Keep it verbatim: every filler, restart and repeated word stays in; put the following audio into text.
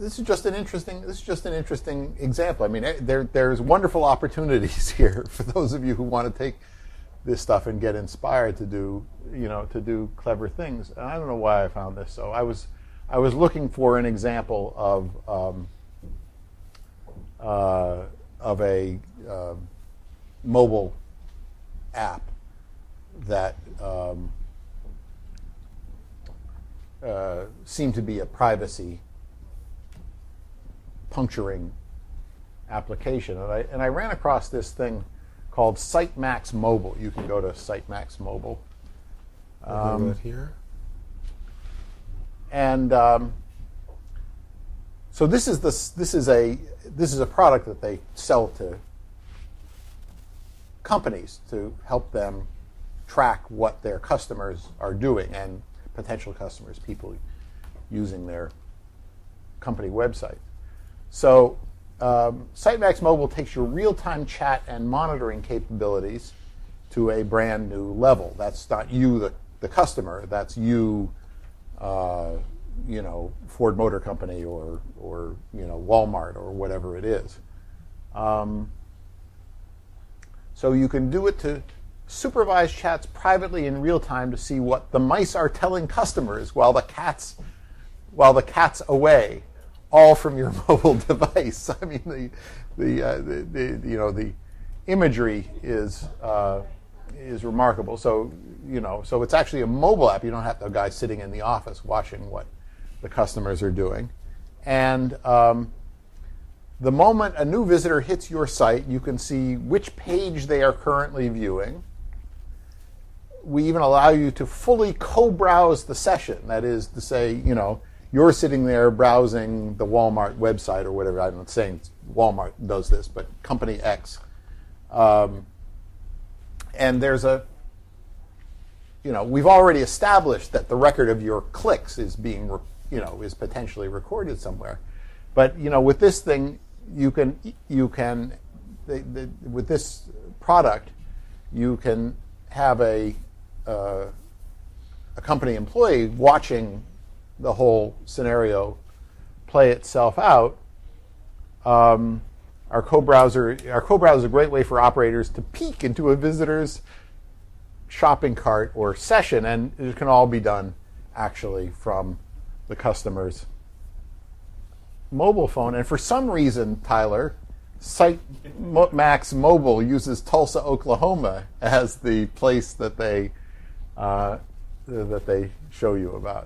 this is just an interesting. This is just an interesting example. I mean, there there's wonderful opportunities here for those of you who want to take this stuff and get inspired to do, you know, to do clever things. And I don't know why I found this. So I was, I was looking for an example of um, uh, of a uh, mobile app that um, uh, seemed to be a privacy puncturing application, and I and I ran across this thing called Sitemax Mobile. You can go to Sitemax Mobile. Um, right here. And um, so this is this this is a this is a product that they sell to companies to help them track what their customers are doing, and potential customers, people using their company website. So um, Sitemax Mobile takes your real-time chat and monitoring capabilities to a brand new level. That's not you, the, the customer. That's you, uh, you know, Ford Motor Company or, or you know, Walmart or whatever it is. Um, so you can do it to supervise chats privately in real time to see what the mice are telling customers while the cat's while the cat's away, all from your mobile device. I mean, the the, uh, the, the you know the imagery is uh, is remarkable. So you know, so it's actually a mobile app. You don't have the guy sitting in the office watching what the customers are doing. And um, the moment a new visitor hits your site, you can see which page they are currently viewing. We even allow you to fully co-browse the session. That is to say, you know, you're sitting there browsing the Walmart website or whatever. I'm not saying Walmart does this, but Company X. Um, and there's a, you know, we've already established that the record of your clicks is being, you know, is potentially recorded somewhere. But, you know, with this thing, you can, you can, the, the, with this product, you can have a, uh, a company employee watching the whole scenario play itself out. Um, our co-browser, our co-browser is a great way for operators to peek into a visitor's shopping cart or session, and it can all be done actually from the customer's mobile phone. And for some reason, Tyler, Sitemax Mobile uses Tulsa, Oklahoma as the place that they uh, that they show you about.